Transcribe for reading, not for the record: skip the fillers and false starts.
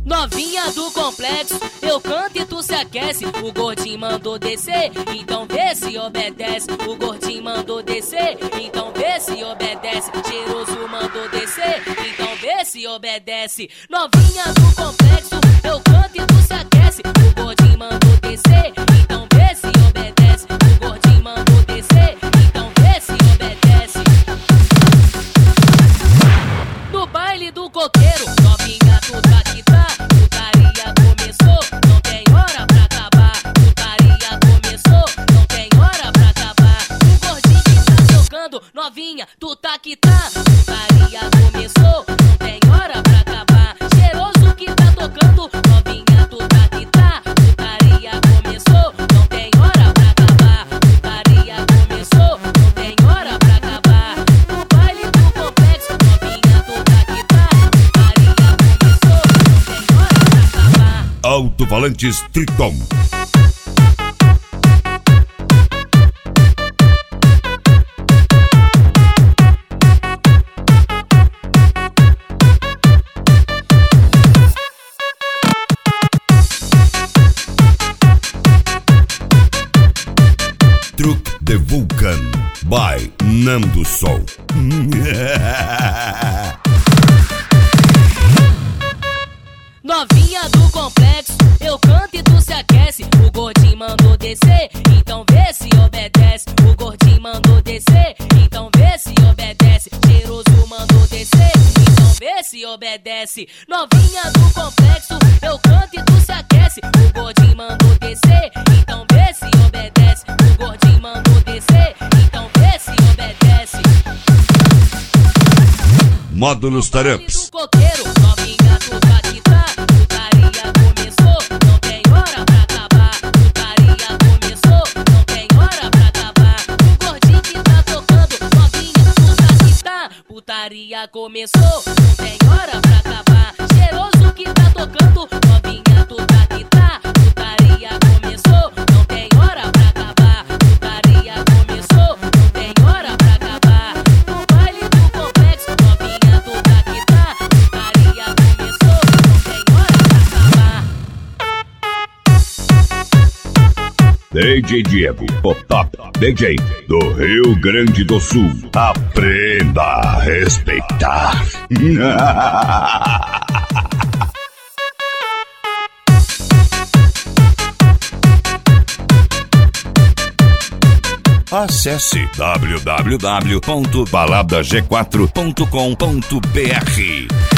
Novinha do complexo, eu canto e tu se aquece. O gordinho mandou descer, então vê se obedece. O gordinho mandou descer, então vê se obedece. Cheiroso mandou descer, então vê se obedece. Novinha do complexo, eu canto e tu se aquece. O gordinho mandou descer, então vê se obedece. O gordinho mandou descer, então vê se obedece. No baile do coqueiro, novinha tu tá que tá. Putaria começou, não tem hora pra acabar. Putaria começou, não tem hora pra acabar. O gordinho que tá tocando, novinha tu tá que tá. Putaria começou, não tem hora pra acabar. Cheiroso que tá tocando, novinha tu tá que tá. Putaria começou, não tem hora pra acabar. Putaria começou, não tem hora pra acabar. No baile do complexo, novinha tu tá que tá. Putaria começou, não tem hora pra acabar. Alto-falantes Triton. Truck de Vulcan by Nando Sol. Novinha do complexo, eu canto e tu se aquece. O gordinho mandou descer, então vê se obedece. O gordinho mandou descer, então vê se obedece. Cheiroso mandou descer, então vê se obedece. Novinha do complexo, eu canto e tu se aquece. O gordinho mandou descer, então vê se obedece. O gordinho mandou descer, então vê se obedece. Módulos Taramps. Coqueiro, novinha tu tá que tá. Putaria começou, não tem hora pra acabar. Putaria começou, não tem hora pra acabar. O gordinho que tá tocando, novinha tu tá que tá. Putaria começou, não tem hora pra acabar. Cheiroso que tá tocando, novinha tu tá que tá. Putaria começou, não tem hora pra acabar. Putaria começou, não tem hora pra acabar. No baile do complexo, novinha tu tá que tá. Putaria começou, não tem hora pra acabar. DJ Diego, o top DJ do Rio Grande do Sul. Aprenda a respeitar. Acesse www.baladag4.com.br.